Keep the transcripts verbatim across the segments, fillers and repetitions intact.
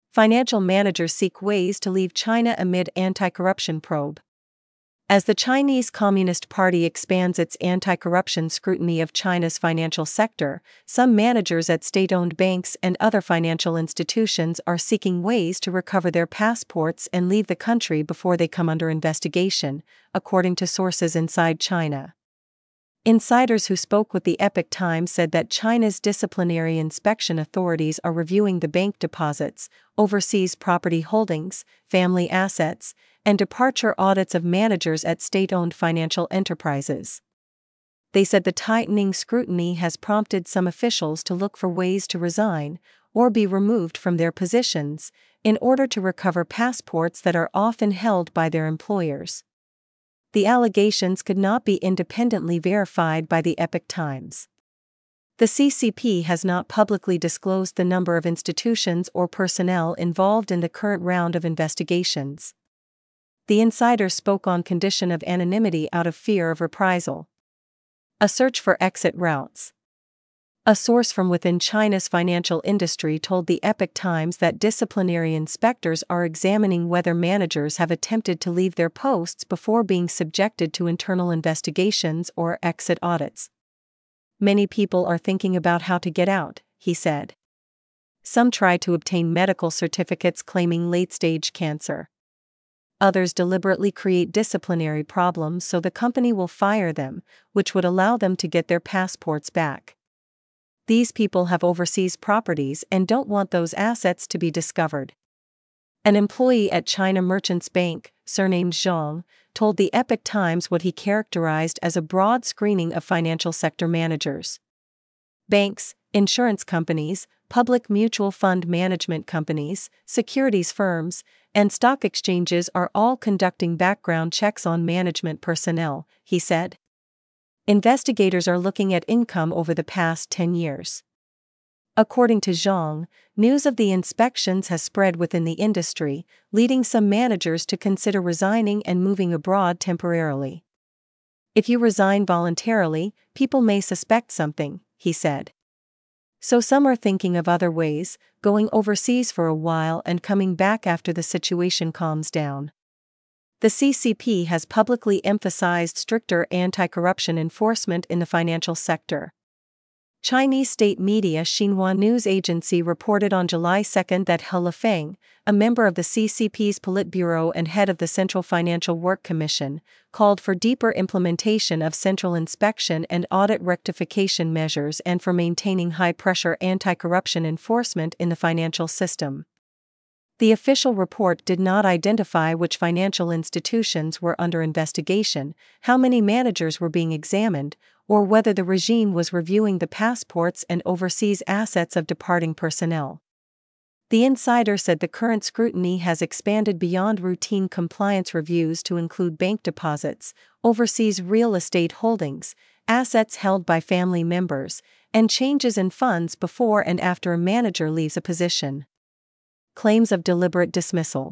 Financial managers seek ways to leave China amid anti-corruption probe. As the Chinese Communist Party expands its anti-corruption scrutiny of China's financial sector, some managers at state-owned banks and other financial institutions are seeking ways to recover their passports and leave the country before they come under investigation, according to sources inside China. Insiders who spoke with the Epoch Times said that China's disciplinary inspection authorities are reviewing the bank deposits, overseas property holdings, family assets, and departure audits of managers at state-owned financial enterprises. They said the tightening scrutiny has prompted some officials to look for ways to resign or be removed from their positions in order to recover passports that are often held by their employers. The allegations could not be independently verified by the Epoch Times. The C C P has not publicly disclosed the number of institutions or personnel involved in the current round of investigations. The insider spoke on condition of anonymity out of fear of reprisal. A search for exit routes. A source from within China's financial industry told the Epoch Times that disciplinary inspectors are examining whether managers have attempted to leave their posts before being subjected to internal investigations or exit audits. Many people are thinking about how to get out, he said. Some try to obtain medical certificates claiming late-stage cancer. Others deliberately create disciplinary problems so the company will fire them, which would allow them to get their passports back. These people have overseas properties and don't want those assets to be discovered. An employee at China Merchants Bank, surnamed Zhang, told the Epoch Times what he characterized as a broad screening of financial sector managers. Banks, insurance companies, public mutual fund management companies, securities firms, and stock exchanges are all conducting background checks on management personnel, he said. Investigators are looking at income over the past ten years. According to Zhang, news of the inspections has spread within the industry, leading some managers to consider resigning and moving abroad temporarily. If you resign voluntarily, people may suspect something, he said. So some are thinking of other ways, going overseas for a while and coming back after the situation calms down. The C C P has publicly emphasized stricter anti-corruption enforcement in the financial sector. Chinese state media Xinhua News Agency reported on July second that He Lifeng, a member of the C C P's Politburo and head of the Central Financial Work Commission, called for deeper implementation of central inspection and audit rectification measures and for maintaining high-pressure anti-corruption enforcement in the financial system. The official report did not identify which financial institutions were under investigation, how many managers were being examined, or whether the regime was reviewing the passports and overseas assets of departing personnel. The insider said the current scrutiny has expanded beyond routine compliance reviews to include bank deposits, overseas real estate holdings, assets held by family members, and changes in funds before and after a manager leaves a position. Claims of deliberate dismissal.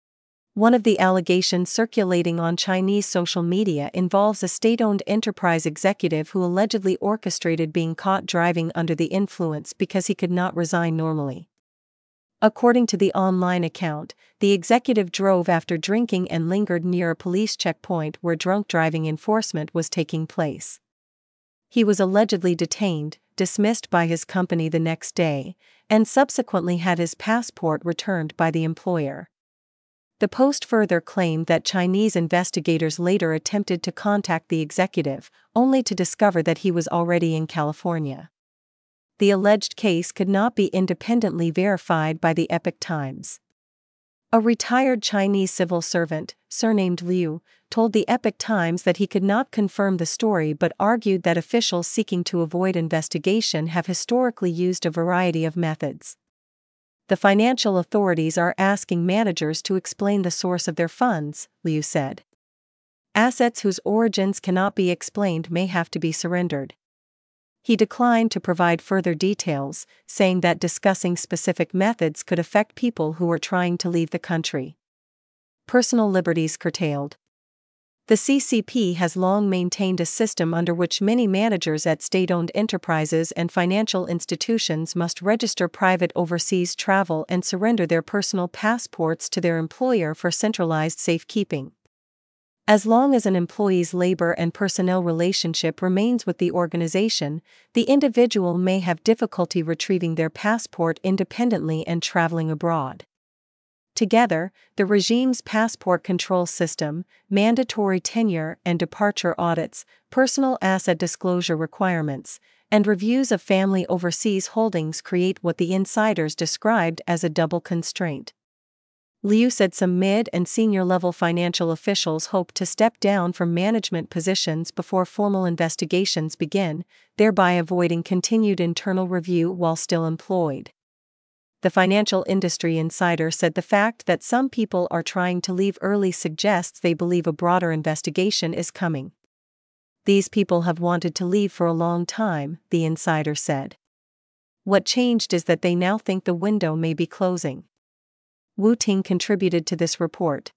One of the allegations circulating on Chinese social media involves a state-owned enterprise executive who allegedly orchestrated being caught driving under the influence because he could not resign normally. According to the online account, the executive drove after drinking and lingered near a police checkpoint where drunk driving enforcement was taking place. He was allegedly detained, dismissed by his company the next day, and subsequently had his passport returned by the employer. The Post further claimed that Chinese investigators later attempted to contact the executive, only to discover that he was already in California. The alleged case could not be independently verified by the Epoch Times. A retired Chinese civil servant, surnamed Liu, told the Epoch Times that he could not confirm the story but argued that officials seeking to avoid investigation have historically used a variety of methods. The financial authorities are asking managers to explain the source of their funds, Liu said. Assets whose origins cannot be explained may have to be surrendered. He declined to provide further details, saying that discussing specific methods could affect people who were trying to leave the country. Personal liberties curtailed. The C C P has long maintained a system under which many managers at state-owned enterprises and financial institutions must register private overseas travel and surrender their personal passports to their employer for centralized safekeeping. As long as an employee's labor and personnel relationship remains with the organization, the individual may have difficulty retrieving their passport independently and traveling abroad. Together, the regime's passport control system, mandatory tenure and departure audits, personal asset disclosure requirements, and reviews of family overseas holdings create what the insiders described as a double constraint. Liu said some mid- and senior-level financial officials hope to step down from management positions before formal investigations begin, thereby avoiding continued internal review while still employed. The financial industry insider said the fact that some people are trying to leave early suggests they believe a broader investigation is coming. These people have wanted to leave for a long time, the insider said. What changed is that they now think the window may be closing. Wu Ting contributed to this report.